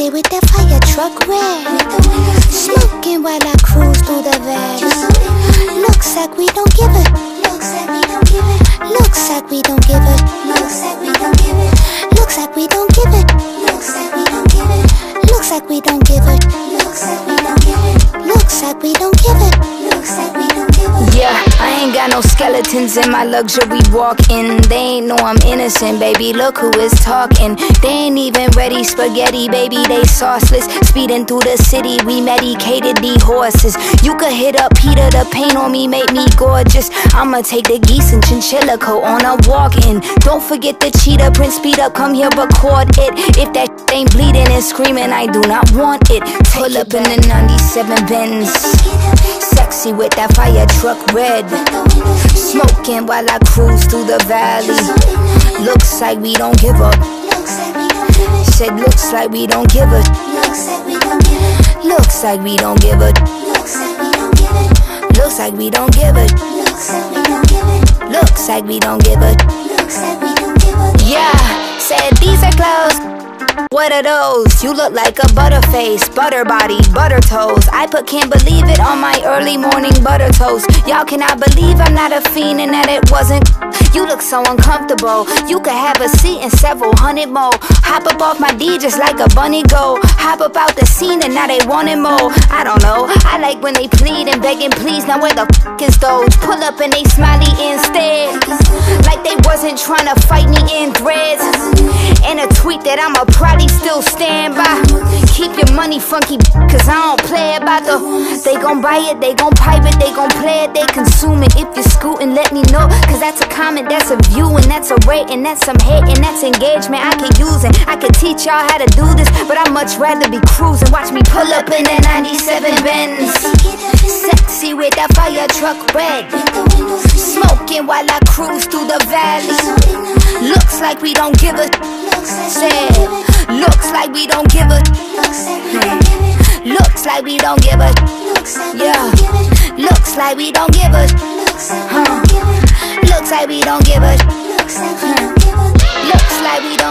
Sexy with that fire truck red, smoking while I cruise through the valley. Looks like we don't give it. Looks like we don't give it. Looks like we don't give it. Looks like we don't give it. Looks like we don't give it. Looks like we don't give it. Looks like we don't give it. Looks like we don't give it. Looks like we don't give it. Looks like we don't give it. Yeah, I ain't got no skeletons in my luxury walk-in. They ain't know I'm innocent, baby, look who is talking. They ain't even ready spaghetti, baby, they sauceless. Speeding through the city, we medicated these horses. You could hit up Peter, the paint on me made me gorgeous. I'ma take the geese and chinchilla coat on a walk-in. Don't forget the cheetah print, speed up, come here, record it. If that ain't bleeding and screaming, I do not want it. Pull up in the 97 Benz, sexy with that fire truck red, smoking while I cruise through the valley. Looks like we don't give up. Said looks like we don't give it. Looks like we don't give it. Looks like we don't give it. Looks like we don't give it. Yeah, said these are clothes. What are those? You look like a butterface, butter body, butter toes. I put can't believe it on my early morning butter toast. Y'all cannot believe I'm not a fiend and that it wasn't. You look so uncomfortable. You could have a seat and several hundred more. Hop up off my D just like a bunny go. Hop up out the scene and now they want it more. I don't know, I like when they plead and begging please. Now where the f is those? Pull up and they smiley instead, like they wasn't trying to fight me in threads. And a tweet that I'ma probably still stand by. Keep your money funky, cause I don't play about the. They gon' buy it, they gon' pipe it, they gon' play it, they consume it. If you're scooting, let me know, cause that's a comment, that's a view, and that's a rate, and that's some hate, and that's engagement I can use. And I could teach y'all how to do this, but I'd much rather be cruising. Watch me pull up in that 97 Benz, sexy with that fire truck red, smoking while I cruise through the valley. Looks like we don't give a. Said, looks like we don't give a. Looks like we don't give a. Yeah, looks like we don't give a. Looks like we don't give a. Looks like we don't.